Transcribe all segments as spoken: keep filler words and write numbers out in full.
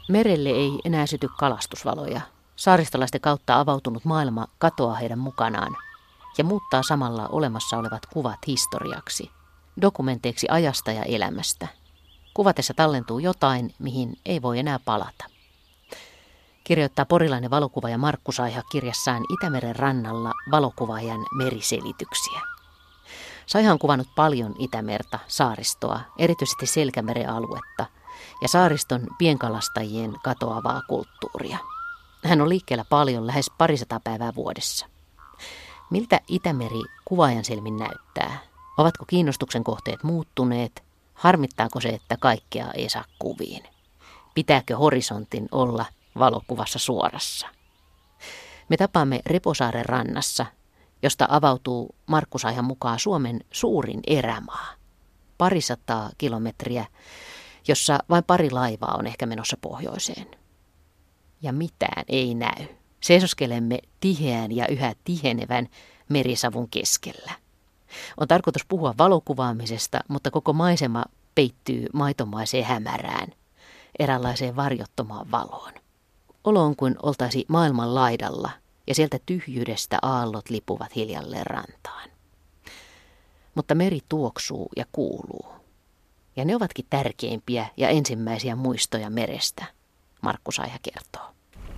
Merelle ei enää syty kalastusvaloja. Saaristolaisten kautta avautunut maailma katoaa heidän mukanaan ja muuttaa samalla olemassa olevat kuvat historiaksi, dokumenteiksi ajasta ja elämästä. Kuvatessa tallentuu jotain, mihin ei voi enää palata. Kirjoittaa porilainen valokuvaaja Markku Saiha kirjassaan Itämeren rannalla valokuvaajan meriselityksiä. Saiha on kuvannut paljon Itämerta, saaristoa, erityisesti Selkämeren aluetta ja saariston pienkalastajien katoavaa kulttuuria. Hän on liikkeellä paljon, lähes parisataa päivää vuodessa. Miltä Itämeri kuvaajan silmin näyttää? Ovatko kiinnostuksen kohteet muuttuneet? Harmittaako se, että kaikkea ei saa kuviin? Pitääkö horisontin olla valokuvassa suorassa? Me tapaamme Reposaaren rannassa, josta avautuu Markku Saihan mukaan Suomen suurin erämaa. Parisataa kilometriä, jossa vain pari laivaa on ehkä menossa pohjoiseen. Ja mitään ei näy. Seisoskelemme tiheän ja yhä tihenevän merisavun keskellä. On tarkoitus puhua valokuvaamisesta, mutta koko maisema peittyy maitomaiseen hämärään, eräänlaiseen varjottomaan valoon. Olo on kuin oltaisi maailman laidalla ja sieltä tyhjyydestä aallot lipuvat hiljalleen rantaan. Mutta meri tuoksuu ja kuuluu. Ja ne ovatkin tärkeimpiä ja ensimmäisiä muistoja merestä, Markku Saiha kertoo.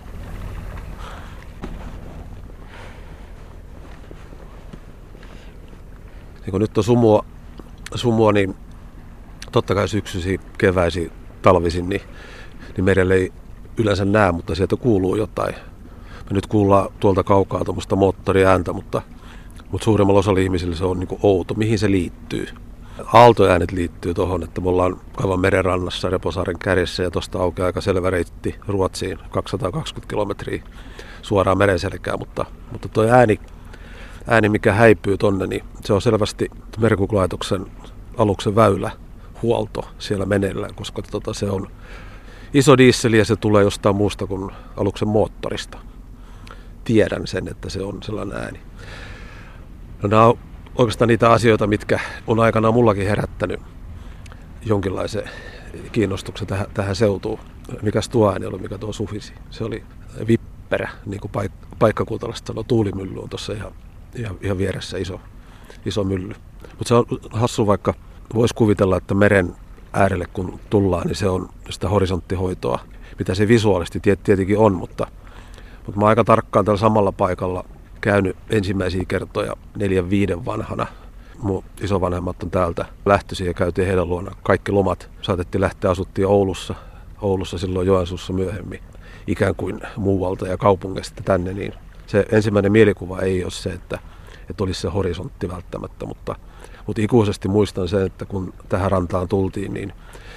Niin kun nyt on sumua, sumua, niin totta kai syksysi, keväisi, talvisin, niin, niin merelle ei yleensä näe, mutta sieltä kuuluu jotain. Me nyt kuullaan tuolta kaukaa tuommoista moottoriääntä, mutta, mutta suurimmalla osalla ihmisillä se on niin kuin outo. Mihin se liittyy? Aaltoäänet liittyy tuohon, että me ollaan aivan merenrannassa Reposaaren kärjessä ja tuosta aukeaa aika selvä reitti Ruotsiin, kaksisataakaksikymmentä kilometriä suoraan merenselkään, mutta, mutta tuo ääni, ääni, mikä häipyy tonne, niin se on selvästi Merenkulkulaitoksen aluksen väylähuolto siellä meneillään, koska tota, se on iso dieseli ja se tulee jostain muusta kuin aluksen moottorista. Tiedän sen, että se on sellainen ääni. No, nämä on oikeastaan niitä asioita, mitkä on aikanaan mullakin herättänyt jonkinlaisen kiinnostuksen tähän, tähän seutuun. Mikäs tuo ääni oli, mikä tuo suhisi? Se oli Vipperä, niin kuin paik- paikkakuntalaiset sanoo, tuulimylly on tuossa ihan, ihan, ihan vieressä iso, iso mylly. Mutta se on hassu, vaikka voisi kuvitella, että meren äärelle kun tullaan, niin se on sitä horisonttihoitoa, mitä se visuaalisesti tietenkin on, mutta, mutta mä oon aika tarkkaan tällä samalla paikalla käynyt ensimmäisiä kertoja neljän viiden vanhana. Mun isovanhemmat on täältä lähtöisiä ja käytiin heidän luona. Kaikki lomat saatettiin lähteä, asuttiin Oulussa, Oulussa silloin Joensuussa myöhemmin, ikään kuin muualta ja kaupungista tänne. Niin se ensimmäinen mielikuva ei ole se, että, että olisi se horisontti välttämättä, mutta, mutta ikuisesti muistan sen, että kun tähän rantaan tultiin, niin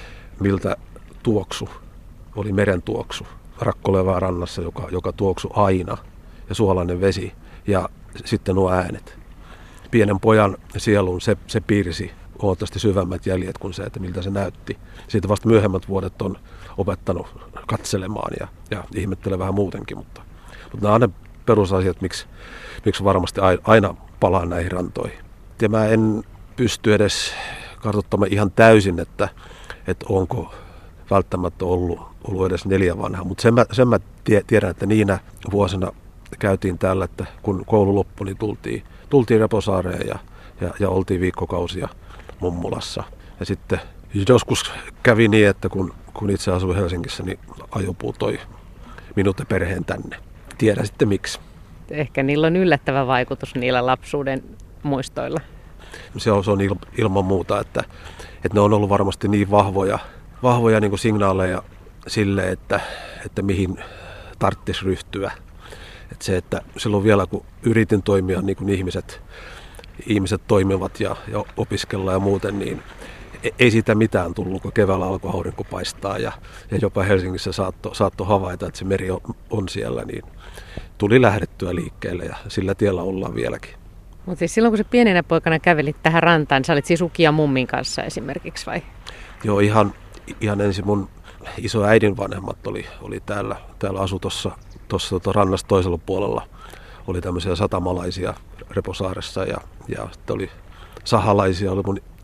miltä tuoksu oli meren tuoksu. Rakkolevaa rannassa, joka, joka tuoksu aina ja suolainen vesi. Ja sitten nuo äänet. Pienen pojan sielun se, se piirsi huomattavasti syvemmät jäljet kuin se, että miltä se näytti. Siitä vasta myöhemmät vuodet on opettanut katselemaan ja, ja ihmettelee vähän muutenkin. Mutta, mutta nämä on ne perusasiat, miksi, miksi varmasti aina palaan näihin rantoihin. Ja mä en pysty edes kartoittamaan ihan täysin, että, että onko välttämättä ollut, ollut edes neljä vanhaa. Mutta sen mä, sen mä tiedän, että niinä vuosina käytiin täällä, että kun koulu loppui, niin tultiin, tultiin Reposaareen ja, ja, ja oltiin viikkokausia mummulassa. Ja sitten joskus kävi niin, että kun, kun itse asuin Helsingissä, niin ajopuu toi minut ja perheen tänne. Tiedän sitten miksi. Ehkä niillä on yllättävä vaikutus niillä lapsuuden muistoilla. Se on, se on il, ilman muuta, että, että ne on ollut varmasti niin vahvoja, vahvoja niin kuin signaaleja sille, että, että mihin tarvitsisi ryhtyä. Että se, että silloin vielä kun yritin toimia niin kuin ihmiset, ihmiset toimivat ja, ja opiskella ja muuten, niin ei siitä mitään tullut, kun keväällä alkoi aurinko paistaa ja, ja jopa Helsingissä saattoi saatto havaita, että se meri on, on siellä, niin tuli lähdettyä liikkeelle ja sillä tiellä ollaan vieläkin. Mutta siis silloin kun sä pienenä poikana kävelit tähän rantaan, niin sä olit siis Uki ja mummin kanssa esimerkiksi vai? Joo, ihan, ihan ensin mun isoäidin vanhemmat oli, oli täällä, täällä asu tuossa tuossa rannasta toisella puolella. Oli tämmöisiä satamalaisia Reposaaressa ja, ja sitten oli sahalaisia, oli mun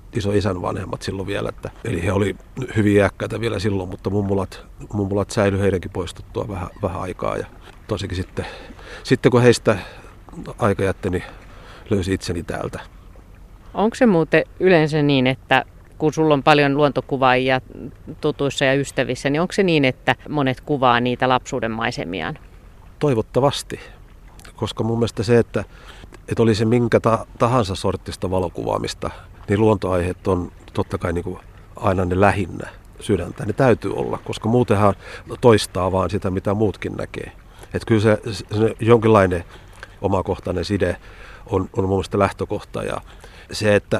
iso isän vanhemmat silloin vielä. Että, eli he oli hyvin iäkkäitä vielä silloin, mutta mummulat, mummulat säilyi heidänkin poistuttua vähän, vähän aikaa. Ja tosikin sitten, sitten kun heistä aika jätti, niin löysi itseni täältä. Onko se muuten yleensä niin, että kun sulla on paljon luontokuvaajia tutuissa ja ystävissä, niin onko se niin, että monet kuvaa niitä lapsuuden maisemiaan? Toivottavasti, koska mun mielestä se, että, että oli se minkä tahansa sorttista valokuvaamista, niin luontoaiheet on totta kai niin kuin aina ne lähinnä sydäntä. Ne täytyy olla, koska muutenhan toistaa vaan sitä, mitä muutkin näkee. Että kyllä se, se jonkinlainen omakohtainen side on, on mun mielestä lähtökohta. Ja se, että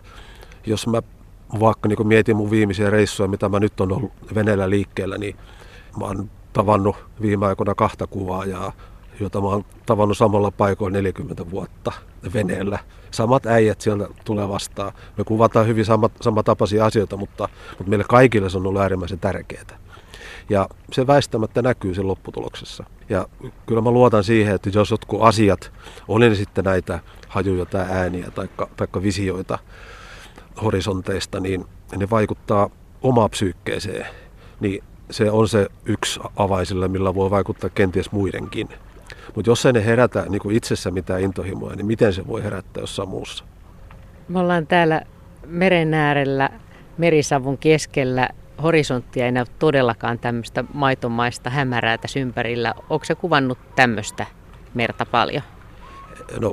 jos mä vaikka niin mietin mun viimeisiä reissuja, mitä mä nyt on ollut veneellä liikkeellä, niin mä oon tavannut viime aikoina kahta kuvaajaa, jota mä oon tavannut samalla paikoilla neljäkymmentä vuotta veneellä. Samat äijät sieltä tulee vastaan. Me kuvataan hyvin samat, samatapaisia asioita, mutta, mutta meille kaikille se on ollut äärimmäisen tärkeää. Ja se väistämättä näkyy sen lopputuloksessa. Ja kyllä mä luotan siihen, että jos jotkut asiat, oli ne sitten näitä hajuja tai ääniä tai taikka visioita horisonteista, niin ne vaikuttaa omaan psyykkeeseen. Niin se on se yksi avain sillä, millä voi vaikuttaa kenties muidenkin. Mutta jos ei ne herätä niin kuin itsessä mitään intohimoja, niin miten se voi herättää jossain muussa? Me ollaan täällä meren äärellä merisavun keskellä. Horisonttia ei näy todellakaan tämmöistä maitomaista hämärää tässä ympärillä. Onko se kuvannut tämmöistä merta paljon? No,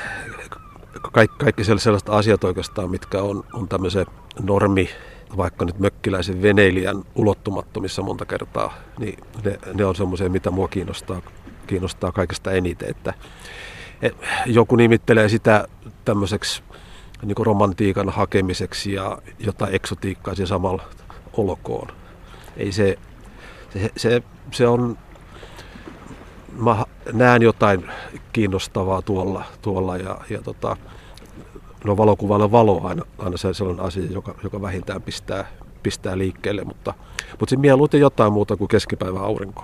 kaikki, kaikki sellaiset asiat oikeastaan, mitkä on, on tämmöisen normi, vaikka nyt mökkiläisen veneilijän ulottumattomissa monta kertaa, niin ne, ne on semmoisia, mitä mua kiinnostaa, kiinnostaa kaikesta eniten. Että, et, joku nimittelee sitä tämmöiseksi niin kuin romantiikan hakemiseksi ja jotain eksotiikkaa siinä samalla olkoon. Ei se, se, se, se on, mä näen jotain kiinnostavaa tuolla, tuolla ja, ja tota, no valokuvalla valo on aina, aina se sellainen asia, joka, joka vähintään pistää, pistää liikkeelle, mutta, mutta se mieluiten jotain muuta kuin keskipäivän aurinkoa.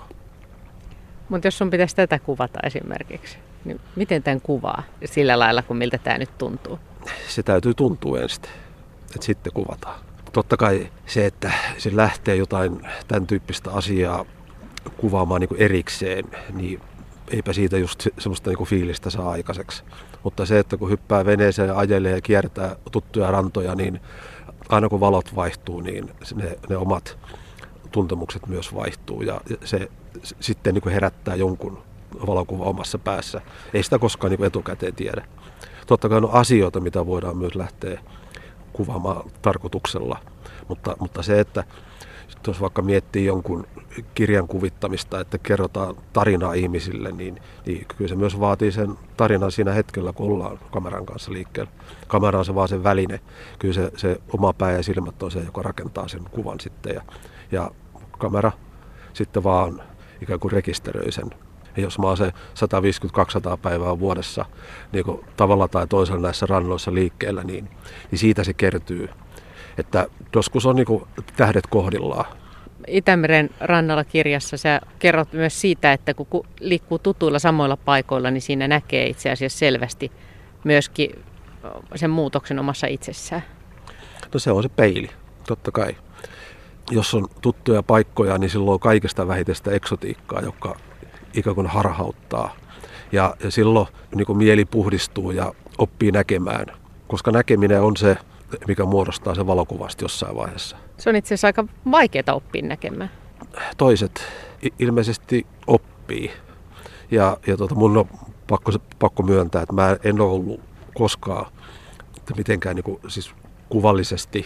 Mutta jos sun pitäisi tätä kuvata esimerkiksi, niin miten tämän kuvaa sillä lailla, kuin miltä tämä nyt tuntuu? Se täytyy tuntua ensin, että sitten kuvataan. Totta kai se, että se lähtee jotain tämän tyyppistä asiaa kuvaamaan niin kuin erikseen, niin eipä siitä just semmoista niin kuin fiilistä saa aikaiseksi. Mutta se, että kun hyppää veneeseen ja ajelee ja kiertää tuttuja rantoja, niin aina kun valot vaihtuu, niin ne, ne omat tuntemukset myös vaihtuu. Ja se sitten niin kuin herättää jonkun valokuva omassa päässä. Ei sitä koskaan niin kuin etukäteen tiedä. Totta kai on asioita, mitä voidaan myös lähteä kuvaamaan tarkoituksella. Mutta, mutta se, että jos vaikka miettii jonkun kirjan kuvittamista, että kerrotaan tarinaa ihmisille, niin, niin kyllä se myös vaatii sen tarinan siinä hetkellä, kun ollaan kameran kanssa liikkeellä. Kamera on se vaan sen väline. Kyllä se, se oma pää ja silmät on se, joka rakentaa sen kuvan sitten. Ja, ja kamera sitten vaan ikään kuin rekisteröi sen. Ja jos mä oon se sata viisikymmentä kaksisataa päivää vuodessa niin kuin tavalla tai toisella näissä rannoissa liikkeellä, niin, niin siitä se kertyy. Että joskus on niin kuin tähdet kohdillaan. Itämeren rannalla -kirjassa sä kerrot myös siitä, että kun liikkuu tutuilla samoilla paikoilla, niin siinä näkee itse asiassa selvästi myöskin sen muutoksen omassa itsessään. No se on se peili, totta kai. Jos on tuttuja paikkoja, niin silloin on kaikesta vähiten sitä eksotiikkaa, joka ikään kuin harhauttaa. Ja, ja silloin niin kuin mieli puhdistuu ja oppii näkemään, koska näkeminen on se, mikä muodostaa se valokuvasta jossain vaiheessa. Se on itse asiassa aika vaikeaa oppia näkemään. Toiset ilmeisesti oppii. Ja, ja tuota, mun on pakko, pakko myöntää, että mä en ole ollut koskaan mitenkään niin kuin, siis kuvallisesti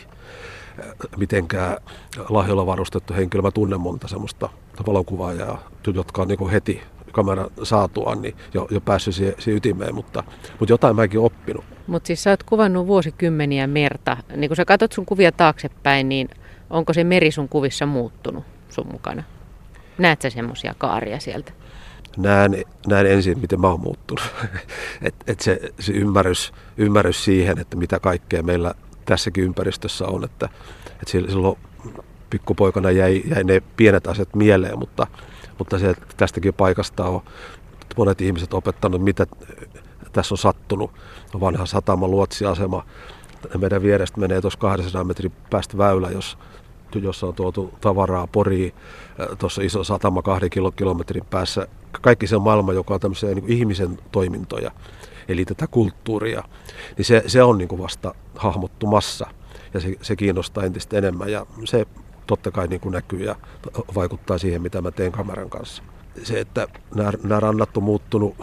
mitenkään lahjolla varustettu henkilö. Mä tunnen monta semmoista valokuvaajaa, jotka on niin kuin heti kameran saatuaan niin jo, jo päässyt siihen, siihen ytimeen, mutta, mutta jotain mäkin olen oppinut. Mutta siis sä oot kuvannut vuosikymmeniä merta. Niin kun sä katsot sun kuvia taaksepäin, niin onko se meri sun kuvissa muuttunut sun mukana? Näet sä semmoisia kaaria sieltä? Näen, näen ensin, miten mä oon muuttunut. et, et se, se ymmärrys, ymmärrys siihen, että mitä kaikkea meillä tässäkin ympäristössä on, että, että silloin pikkupoikana jäi, jäi ne pienet asiat mieleen, mutta, mutta se, tästäkin paikasta on monet ihmiset opettanut, mitä tässä on sattunut. Vanha satama, luotsiasema meidän vierestä menee tuossa kahdensadan metrin päästä väylä, jos, jossa on tuotu tavaraa Poriin, tuossa iso satama kahden kilometrin päässä. Kaikki se maailma, joka on tämmöisiä niin kuin ihmisen toimintoja, eli tätä kulttuuria, niin se, se on niin kuin vasta hahmottumassa ja se, se kiinnostaa entistä enemmän ja se totta kai niin kuin näkyy ja vaikuttaa siihen, mitä mä teen kameran kanssa. Se, että nämä, nämä rannat on muuttunut,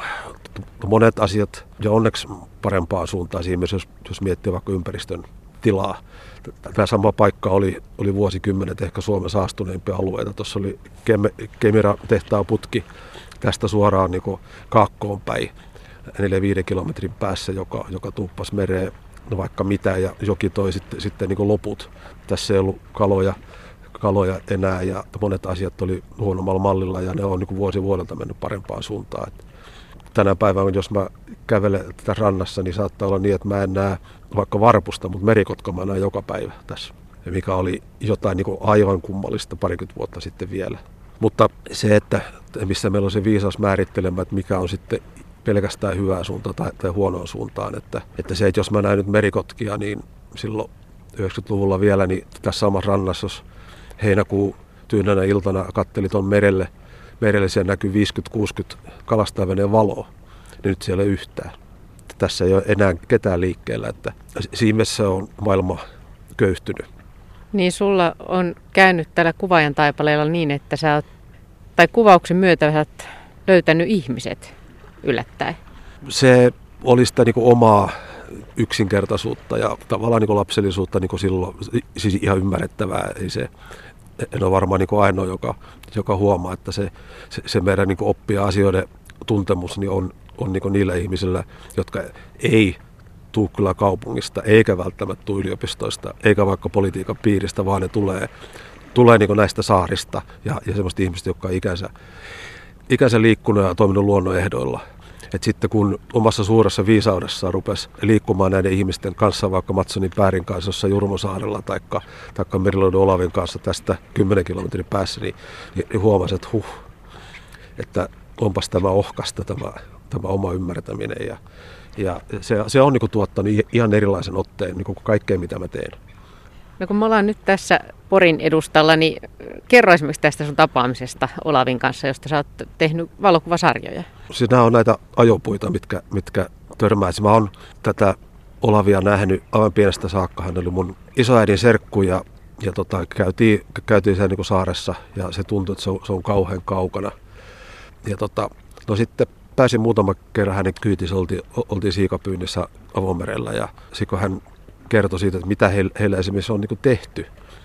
monet asiat ja onneksi parempaan suuntaan siinä myös, jos, jos miettii vaikka ympäristön tilaa. Tämä sama paikka oli, oli vuosikymmenet ehkä Suomen saastuneimpia alueita. Tuossa oli Kemira tehtaan putki tästä suoraan niin kuin kaakkoon päin, neljä viiden kilometrin päässä, joka, joka tuuppasi mereen no vaikka mitä ja joki toi sitten, sitten niin kuin loput. Tässä ei ollut kaloja. kaloja enää ja monet asiat oli huonommalla mallilla ja ne on niin kuin vuosi vuodelta mennyt parempaan suuntaan. Et tänä päivänä, jos mä kävelen tätä rannassa, niin saattaa olla niin, että mä en näe vaikka varpusta, mutta merikotka mä näen joka päivä tässä. Ja mikä oli jotain niin kuin aivan kummallista parikymmentä vuotta sitten vielä. Mutta se, että missä meillä on se viisaus määrittelemään, että mikä on sitten pelkästään hyvää suuntaan tai, tai huonoon suuntaan. Että, että se, että jos mä näen nyt merikotkia, niin silloin yhdeksänkymmentäluvulla vielä, niin tässä samassa rannassa, jos heinäkuun tyynänä iltana katteli tuon merelle, merelle siellä näkyy viisikymmentä kuusikymmentä kalastajaveneen valoa, niin nyt siellä ei yhtään. Tässä ei ole enää ketään liikkeellä, että siinä mielessä on maailma köyhtynyt. Niin sulla on käynyt tällä kuvaajan taipaleella niin, että sä oot, tai kuvauksen myötä sä oot löytänyt ihmiset yllättäen. Se oli sitä niin kuin omaa yksinkertaisuutta ja tavallaan niin kuin lapsellisuutta niin kuin silloin, siis ihan ymmärrettävää. Ei se, en ole varmaan niin kuin ainoa, joka, joka huomaa, että se, se, se meidän niin kuin oppia asioiden tuntemus niin on, on niin kuin niillä ihmisillä, jotka ei tule kyllä kaupungista, eikä välttämättä tule yliopistoista, eikä vaikka politiikan piiristä, vaan ne tulee, tulee niin kuin näistä saarista ja, ja semmoista ihmistä, jotka on ikänsä, ikänsä liikkunut ja toiminut luonnon ehdoilla. Et sitten kun omassa suuressa viisaudessaan rupesi liikkumaan näiden ihmisten kanssa, vaikka Matsonin Päärin kanssa jossain Jurmosaarella tai Meriluodon Olavin kanssa tästä kymmenen kilometrin päässä, niin, niin huomasi, että huh, että onpas tämä ohkasta, tämä, tämä oma ymmärtäminen. Ja, ja se, se on niin kuin tuottanut ihan erilaisen otteen niin kuin kaikkeen, mitä mä teen. No kun me ollaan nyt tässä Porin edustalla, niin kerro esimerkiksi tästä sun tapaamisesta Olavin kanssa, josta sä oot tehnyt valokuvasarjoja. Siis nämä on näitä ajopuita, mitkä, mitkä törmäisi. Mä oon tätä Olavia nähnyt aivan pienestä saakka. Hän oli mun isoäidin serkku ja, ja tota, käytiin, käytiin siellä niin kuin saaressa ja se tuntui, että se on, se on kauhean kaukana. Ja tota, no sitten pääsin muutama kerran hänen kyytissä, oltiin, oltiin siikapyynnissä avomerellä ja sitten hän kertoi siitä, että mitä heillä, heillä esimerkiksi on niin kuin tehty.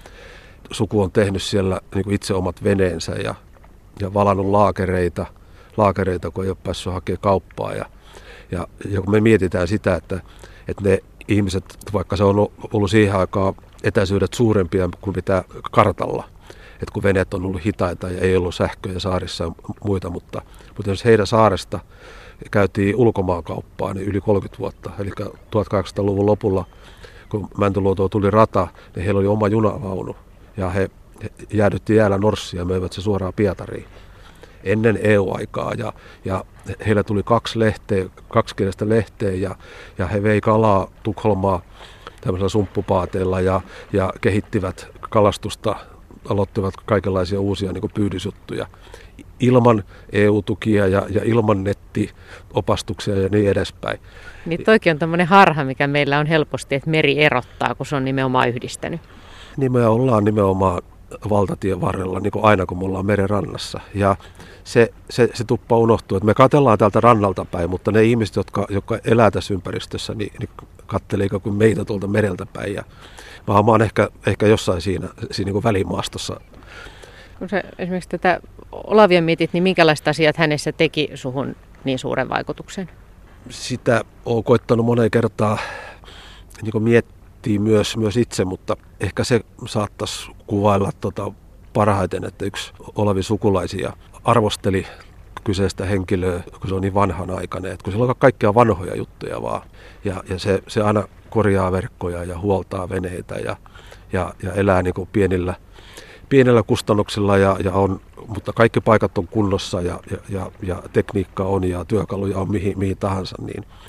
Suku on tehnyt siellä niin kuin itse omat veneensä ja, ja valannut laakereita, laakereita, kun ei ole päässyt hakemaan kauppaa. Ja, ja, ja kun me mietitään sitä, että, että ne ihmiset, vaikka se on ollut siihen aikaan etäisyydet suurempia kuin mitä kartalla, että kun veneet on ollut hitaita ja ei ollut sähköjä saarissa ja muita, mutta, mutta jos heidän saaresta käytiin ulkomaankauppaa niin yli kolmekymmentä vuotta, eli tuhatkahdeksansataaluvun lopulla, kun Mäntyluotoon tuli rata, niin heillä oli oma junavaunu ja he jäädytti jäällä Norssia ja möivät se suoraan Pietariin ennen E U-aikaa ja, ja heillä tuli kaksi lehteä, kaksikielistä lehteä ja, ja he vei kalaa Tukholmaa tämmöisellä sumppupaateilla ja, ja kehittivät kalastusta, aloittivat kaikenlaisia uusia niin kuin pyydysjuttuja ilman E U-tukia ja, ja ilman nettiopastuksia ja niin edespäin. Niin toikin on tämmöinen harha, mikä meillä on helposti, että meri erottaa, kun se on nimenomaan yhdistänyt. Niin me ollaan nimenomaan valtatien varrella, niin kuin aina kun me ollaan meren rannassa. Ja se, se, se tuppa unohtuu, että me katsellaan täältä rannalta päin, mutta ne ihmiset, jotka, jotka elää tässä ympäristössä, niin, niin katselee ikään kuin meitä tuolta mereltä päin. Ja mä oon ehkä, ehkä jossain siinä, siinä niin kuin välimaastossa. Kun sä esimerkiksi tätä Olavia mietit, niin minkälaiset asiat hänessä teki suhun niin suuren vaikutuksen? Sitä olen koittanut moneen kertaan niin kuin miettiä myös, myös itse, mutta ehkä se saattaisi kuvailla tota parhaiten, että yksi Olavin sukulaisia arvosteli kyseistä henkilöä, kun se on niin vanhanaikainen, että kun sillä on kaikkia vanhoja juttuja vaan. Ja, ja se, se aina korjaa verkkoja ja huoltaa veneitä ja, ja, ja elää niin kuin pienillä, pienillä kustannuksilla, ja, ja on, mutta kaikki paikat on kunnossa ja, ja, ja, ja tekniikka on ja työkaluja on mihin, mihin tahansa, niin,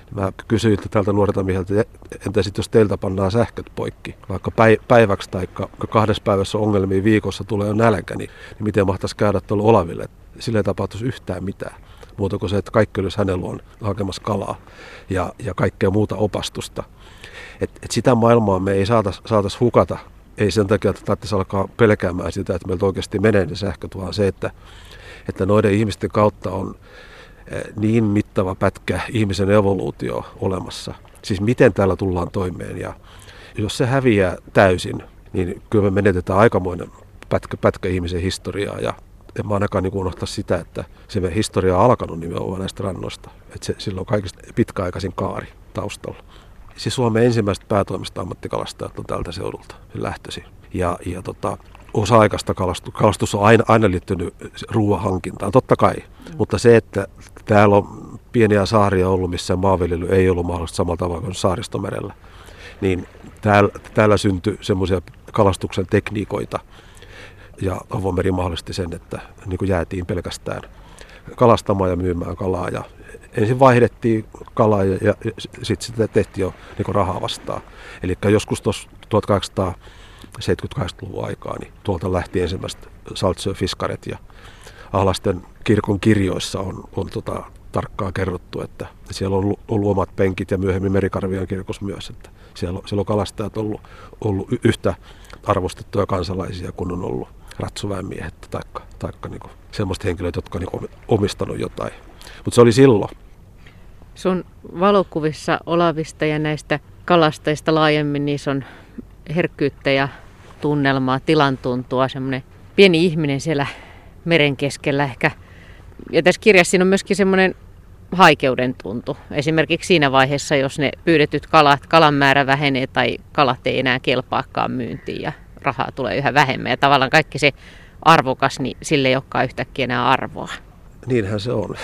Mä kysyin tältä nuorelta mieheltä, että entä sitten jos teiltä pannaan sähköt poikki, vaikka päiväksi tai kahdessa päivässä ongelmia viikossa tulee jo nälkä, niin, niin miten mahtaisi käydä tuolla Olaville? Sillä ei tapahtuisi yhtään mitään, muuta kuin se, että kaikki olisi hänellä on hakemassa kalaa ja, ja kaikkea muuta opastusta. Et, et sitä maailmaa me ei saataisi saatais hukata, ei sen takia, että tarvitsisi alkaa pelkäämään sitä, että meiltä oikeasti menee ne sähköt, vaan se, että, että noiden ihmisten kautta on niin mittava pätkä ihmisen evoluutio olemassa. Siis miten täällä tullaan toimeen, ja jos se häviää täysin, niin kyllä me menetetään aikamoinen pätkä, pätkä ihmisen historiaa, ja en mä ainakaan niin unohtaa sitä, että se meidän historia on alkanut nimenomaan näistä rannoista, että se, sillä on kaikista pitkäaikaisin kaari taustalla. Siis Suomen ensimmäiset päätoimista ammattikalastajat on tältä seudulta lähtöisin, ja, ja tota, osa-aikaista kalastus, kalastus on aina, aina liittynyt ruoan hankintaan, totta kai. Mm. Mutta se, että täällä on pieniä saaria ollut, missä maanviljely ei ollut mahdollista samalla tavalla kuin Saaristomerellä, niin täällä, täällä syntyi semmoisia kalastuksen tekniikoita, ja avomeri mahdollisti sen, että niin kuin jäätiin pelkästään kalastamaan ja myymään kalaa. Ja ensin vaihdettiin kalaa ja, ja sitten sitä tehtiin jo niin kuin rahaa vastaan. Eli joskus tuossa tuhatkahdeksansataaseitsemänkymmentä-kahdeksankymmentäluvun aikaa, niin tuolta lähti ensimmäiset saltsjöfiskaret, ja Ahlasten kirkon kirjoissa on, on tota, tarkkaan kerrottu, että siellä on ollut omat penkit ja myöhemmin Merikarvian kirkossa myös, että siellä on, siellä on kalastajat ollut, ollut yhtä arvostettuja kansalaisia kuin on ollut ratsuväenmiehet tai taikka niinku semmoiset henkilöt, jotka on niinku omistanut jotain. Mutta se oli silloin. Sun valokuvissa Olavista ja näistä kalastajista laajemmin, niissä on herkkyyttä ja tunnelmaa, tilantuntua, semmoinen pieni ihminen siellä meren keskellä ehkä. Ja tässä kirjassa siinä on myöskin semmoinen haikeuden tuntu. Esimerkiksi siinä vaiheessa, jos ne pyydetyt kalat, kalan määrä vähenee tai kalat ei enää kelpaakaan myyntiin ja rahaa tulee yhä vähemmän. Ja tavallaan kaikki se arvokas, niin sille ei olekaan yhtäkkiä enää arvoa. Niinhän se on.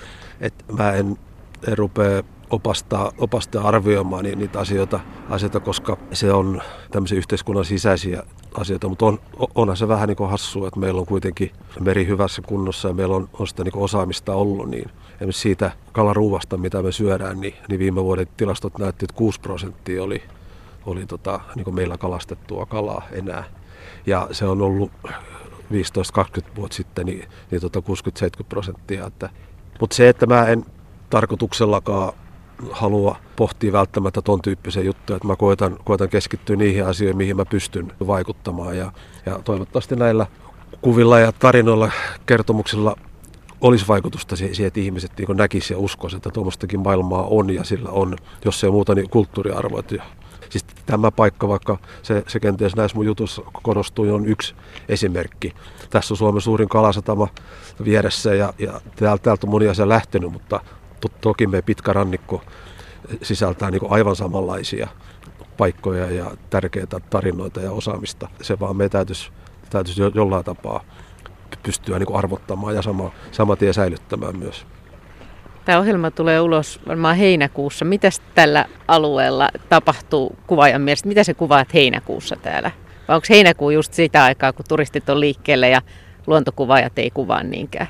Et mä en, en rupea opastaa, opastaa arvioimaan niitä asioita, asioita, koska se on tämmöisiä yhteiskunnan sisäisiä asioita, mutta on, onhan se vähän niin kuin hassua, että meillä on kuitenkin meri hyvässä kunnossa ja meillä on, on sitä niin kuin osaamista ollut, niin esimerkiksi siitä kalaruuvasta, mitä me syödään, niin, niin viime vuoden tilastot näytti, että kuusi prosenttia oli, oli tota, niin kuin meillä kalastettua kalaa enää, ja se on ollut viisitoista kaksikymmentä vuotta sitten niin, niin tota kuusikymmentä seitsemänkymmentä prosenttia, että, mutta se, että mä en tarkoituksellakaan halua pohtia välttämättä ton tyyppisiä juttuja, että mä koitan, koitan keskittyä niihin asioihin, mihin mä pystyn vaikuttamaan, ja, ja toivottavasti näillä kuvilla ja tarinoilla, kertomuksilla olisi vaikutusta siihen, että ihmiset niin näkisivät ja uskoisivat, että tuommoistakin maailmaa on, ja sillä on, jos ei muuta, niin kulttuuriarvoit. Siis tämä paikka, vaikka se, se kenties näissä mun jutussa korostuu, on yksi esimerkki. Tässä on Suomen suurin kalasatama vieressä, ja, ja täältä, täältä on moni asia lähtenyt, mutta to, toki meidän pitkä rannikko sisältää niin kuin aivan samanlaisia paikkoja ja tärkeitä tarinoita ja osaamista. Se vaan me täytyisi, täytyisi jollain tapaa pystyä niin kuin arvottamaan ja sama, saman tien säilyttämään myös. Tämä ohjelma tulee ulos varmaan heinäkuussa. Mitäs tällä alueella tapahtuu kuvaajan mielestä? Mitä sä kuvaat heinäkuussa täällä? Vai onko heinäkuu just sitä aikaa, kun turistit on liikkeellä ja luontokuvaajat ei kuvaa niinkään?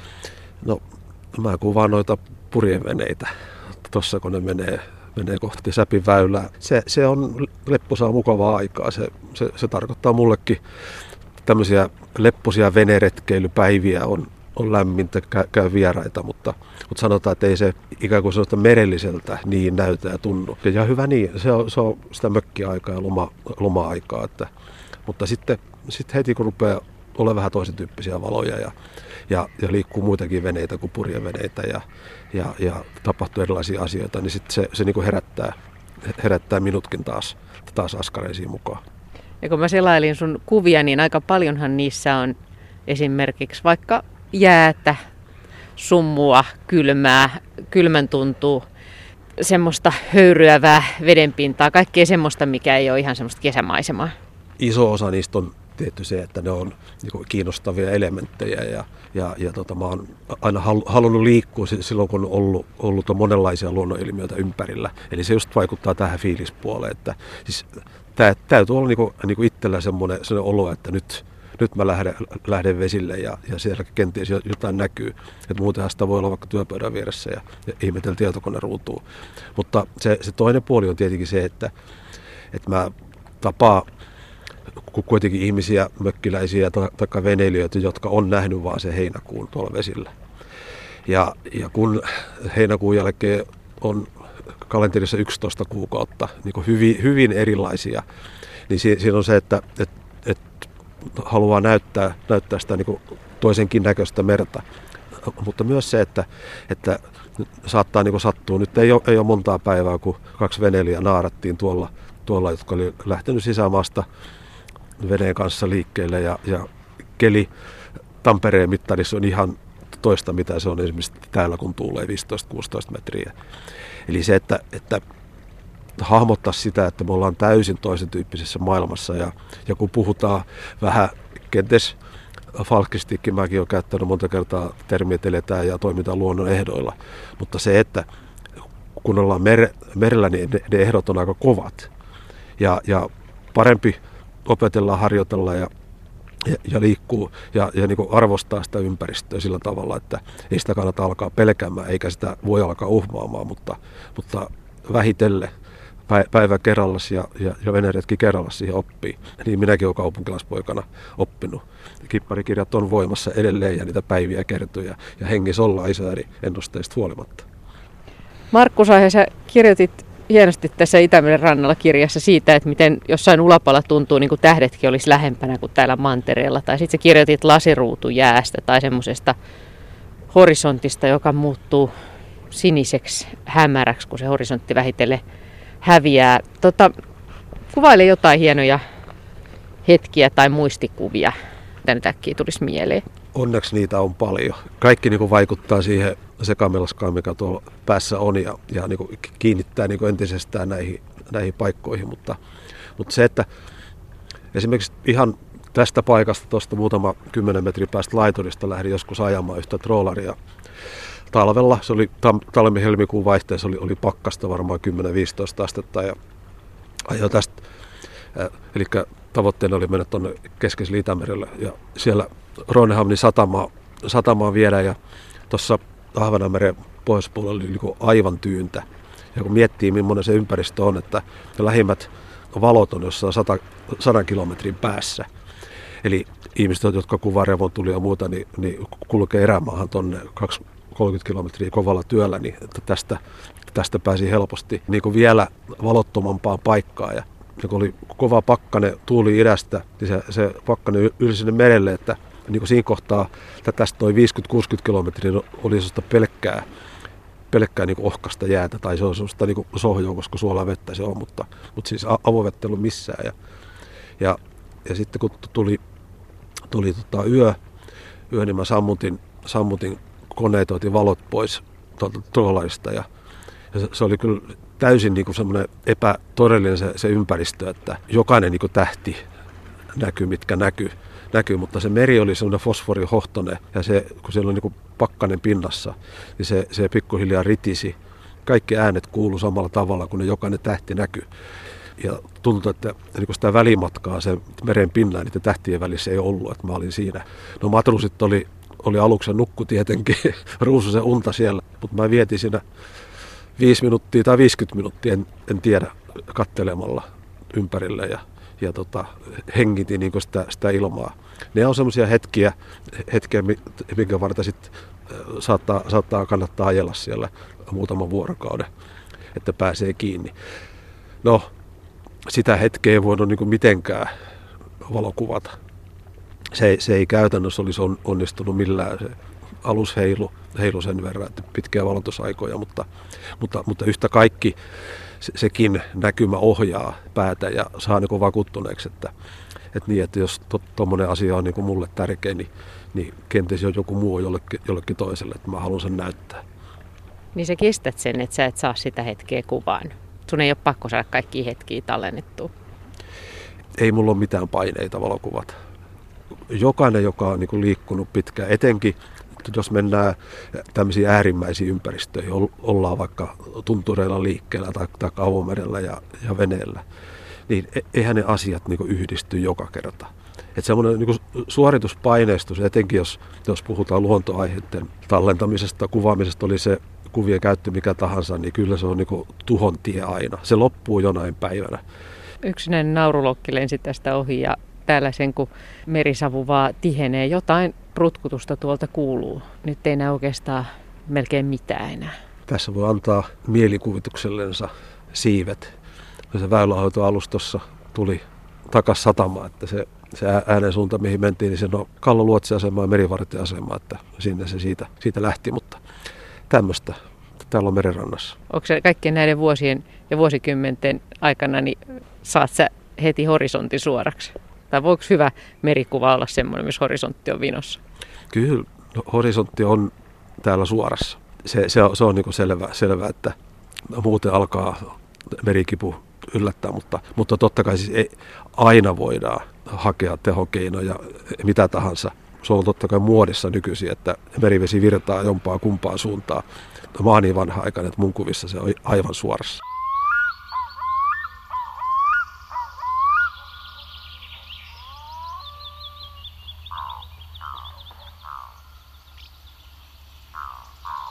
No, mä kuvaan noita purjeveneitä tuossa, kun ne menee, menee kohti Säpin väylää. Se, se on lepposaa mukavaa aikaa. Se, se, se tarkoittaa mullekin tämmöisiä lepposia veneretkeilypäiviä on. on lämmintä, käy, käy vieraita, mutta, mutta sanotaan, että ei se ikään kuin sellaista merelliseltä niin näytä ja tunnu. Ja hyvä niin, se on, se on sitä mökkiaikaa ja loma, loma-aikaa. Että, mutta sitten, sitten heti kun rupeaa olemaan vähän toisen tyyppisiä valoja ja, ja, ja liikkuu muitakin veneitä kuin purjeveneitä ja, ja, ja tapahtuu erilaisia asioita, niin sitten se, se niin kuin herättää, herättää minutkin taas, taas askareisiin mukaan. Ja kun mä selailin sun kuvia, niin aika paljonhan niissä on esimerkiksi vaikka jäätä, summua, kylmää, kylmän tuntuu, semmoista höyryävää vedenpintaa, kaikkea semmoista, mikä ei ole ihan semmoista kesämaisemaa. Iso osa niistä on tietty se, että ne on niin kiinnostavia elementtejä ja, ja, ja tota, mä oon aina halunnut liikkua silloin, kun on ollut, ollut on monenlaisia luonnonilmiöitä ympärillä. Eli se just vaikuttaa tähän fiilispuoleen, että siis tää, täytyy olla niin kuin, niin kuin itsellä semmoinen, semmoinen olo, että nyt nyt mä lähden, lähden vesille ja, ja siellä kenties jotain näkyy. Että muutenhan sitä voi olla vaikka työpöydän vieressä ja, ja ihmetellä tietokoneruutuun. Mutta se, se toinen puoli on tietenkin se, että, että mä tapaan kuitenkin ihmisiä, mökkiläisiä tai veneilijöitä, jotka on nähnyt vaan se heinäkuun tuolla vesillä. Ja, ja kun heinäkuun jälkeen on kalenterissa yksitoista kuukautta, niin kuin hyvin, hyvin erilaisia, niin siinä on se, että, että, että haluaa näyttää, näyttää sitä niin kuin toisenkin näköistä merta. Mutta myös se, että, että saattaa niin kuin sattua. Nyt ei ole, ei ole montaa päivää, kun kaksi veneilijää naarattiin tuolla, tuolla, jotka oli lähtenyt sisämaasta veneen kanssa liikkeelle. Ja, ja keli Tampereen mittarissa on ihan toista, mitä se on esimerkiksi täällä, kun tuulee viisitoista kuusitoista metriä. Eli se, että, että hahmottaa sitä, että me ollaan täysin toisen tyyppisessä maailmassa. Ja, ja kun puhutaan vähän kenties falkistikin, mäkin olen käyttänyt monta kertaa termiä, että eletään ja toimitaan luonnon ehdoilla. Mutta se, että kun ollaan mer- merellä, niin ne, ne ehdot on aika kovat. Ja, ja parempi opetella, harjoitella ja, ja, ja liikkuu ja, ja niin kuin arvostaa sitä ympäristöä sillä tavalla, että ei sitä kannata alkaa pelkäämään eikä sitä voi alkaa uhmaamaan, mutta, mutta vähitellen päivä kerrallas ja, ja, ja veneretki kerrallas siihen oppii. Niin minäkin olen kaupunkilaispoikana oppinut. Kipparikirjat on voimassa edelleen ja niitä päiviä kertyy ja, ja hengissä ollaan isoäri ennusteista huolimatta. Markku Saihe, sä kirjoitit hienosti tässä Itämeren rannalla -kirjassa siitä, että miten jossain ulapalla tuntuu niin kuin tähdetkin olisi lähempänä kuin täällä mantereella. Tai sitten sä kirjoitit lasiruutujäästä tai semmoisesta horisontista, joka muuttuu siniseksi hämäräksi, kun se horisontti vähitellen häviää. Tota, kuvaile jotain hienoja hetkiä tai muistikuvia, mitä nyt äkkiä tulisi mieleen. Onneksi niitä on paljon. Kaikki niin kuin vaikuttaa siihen sekamelaskaan, mikä tuolla päässä on ja, ja niin kuin kiinnittää niin kuin entisestään näihin, näihin paikkoihin. Mutta, mutta se, että esimerkiksi ihan tästä paikasta, tuosta muutama kymmenen metrin päästä laiturista lähdin joskus ajamaan yhtä troolaria. Talvella, se oli talmi-helmikuun vaihteessa, oli, oli pakkasta varmaan kymmenen viisitoista astetta ja ajoin tästä, äh, eli tavoitteena oli mennä tuonne keskeiselle Itämerelle ja siellä Roonehamnin satamaa, satamaa viedä ja tuossa Ahvenanmeren pohjoispuolella oli niin aivan tyyntä. Ja kun miettii, millainen se ympäristö on, että lähimmät valot on jossain sata, sadan kilometrin päässä. Eli ihmiset, jotka kuvaa revontulia ja muuta, niin, niin kulkee erämaahan tuonne kaksikymmentä kilometriä kovalla työllä, niin tästä, tästä pääsi helposti niin kuin vielä valottomampaan paikkaan. Ja kun oli kova pakkane, tuuli idästä, niin se, se pakkane yli sinne merelle, että niin kuin siinä kohtaa tästä noin viisikymmentä kuusikymmentä kilometriä oli sellaista pelkkää, pelkkää niin kuin ohkasta jäätä, tai se on sellaista niin kuin sohjoa, koska suolaa vettä se on, mutta, mutta siis avovettä ei ollut missään. Ja, ja, ja sitten kun tuli, tuli tota yö, yö, niin mä sammutin, sammutin koneet, otin valot pois tuolta trollarista ja, ja se, se oli kyllä täysin niin kuin semmoinen epätodellinen se, se ympäristö, että jokainen niin kuin tähti näkyy, mitkä näkyy, näkyy, mutta se meri oli semmoinen fosforihohtoinen ja se, kun siellä on niin kuin pakkanen pinnassa, niin se, se pikkuhiljaa ritisi. Kaikki äänet kuuluu samalla tavalla, kun ne jokainen tähti näkyy. Ja tuntui, että niin kuin sitä välimatkaa sen meren pinnaan niiden tähtien välissä ei ollut, että mä olin siinä. No matruusit oli, oli aluksi ja nukku tietenkin, ruususen unta siellä, mutta mä vietin siinä viisi minuuttia tai viisikymmentä minuuttia, en, en tiedä, kattelemalla ympärille ja, ja tota, hengitin niin kuin sitä, sitä ilmaa. Ne on semmoisia hetkiä, hetkiä, minkä varten sit saattaa, saattaa kannattaa ajella siellä muutaman vuorokauden, että pääsee kiinni. No, sitä hetkeä ei voinut niin kuin mitenkään valokuvata. Se, se ei käytännössä olisi onnistunut millään. Se alus heilu, heilu sen verran, että pitkiä valotusaikoja, mutta, mutta, mutta yhtä kaikki se, sekin näkymä ohjaa päätä ja saa niin kuin vakuuttuneeksi, että, että, niin, että jos tuommoinen to, asia on niin kuin mulle tärkeä, niin, niin kenties joku muu on jollekin, jollekin toiselle, että mä haluan sen näyttää. Niin sä kestät sen, että sä et saa sitä hetkeä kuvaan. Sun ei ole pakko saada kaikkia hetkiä tallennettua. Ei mulla ole mitään paineita valokuvata. Jokainen, joka on niin kuin liikkunut pitkään, etenkin jos mennään tämmöisiin äärimmäisiin ympäristöihin, ollaan vaikka tuntureilla liikkeellä tai, tai avomerellä ja, ja veneellä, niin eihän ne asiat niin kuin yhdisty joka kerta. Että semmoinen niin kuin suorituspaineistus, etenkin jos, jos puhutaan luontoaiheiden tallentamisesta, kuvaamisesta, oli se kuvien käyttö mikä tahansa, niin kyllä se on niin kuin tuhon tie aina. Se loppuu jonain päivänä. Yksinäinen naurulokki lensi tästä ohi ja täällä sen kun merisavu vaan tihenee, jotain rutkutusta tuolta kuuluu. Nyt ei näe oikeastaan melkein mitään enää. Tässä voi antaa mielikuvituksellensa siivet. Se väylähoitoalustossa tuli takas satamaan, että se, se äänen suunta, mihin mentiin, niin se on Kallon luotsiasema ja merivartija-asema, että sinne se siitä, siitä lähti, mutta tämmöistä täällä on merenrannassa. Onko se kaikkien näiden vuosien ja vuosikymmenten aikana, niin saat sä heti horisontin suoraksi? Tai voiko hyvä merikuva olla semmoinen, missä horisontti on vinossa? Kyllä, horisontti on täällä suorassa. Se, se on, se on niin kuin selvä, selvä, että muuten alkaa merikipu yllättää, mutta, mutta totta kai siis ei, aina voidaan hakea tehokeinoja, mitä tahansa. Se on totta kai muodissa nykyisin, että merivesi virtaa jompaa kumpaan suuntaan. Mä oon niin vanha aikana, että mun kuvissa se on aivan suorassa.